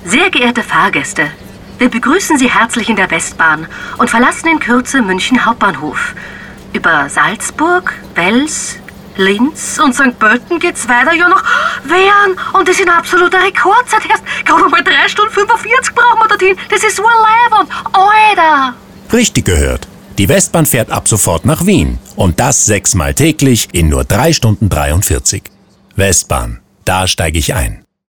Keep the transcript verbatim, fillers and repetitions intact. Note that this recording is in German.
Sehr geehrte Fahrgäste, wir begrüßen Sie herzlich in der Westbahn und verlassen in Kürze München Hauptbahnhof. Über Salzburg, Wels, Linz und Sankt Pölten geht's weiter ja nach Wern. Und das in absoluter Rekordzeit. Erst gerade mal drei Stunden fünfundvierzig brauchen wir dorthin. Das ist urleibend. Alter! Richtig gehört. Die Westbahn fährt ab sofort nach Wien. Und das sechsmal täglich in nur drei Stunden dreiundvierzig. Westbahn, da steige ich ein.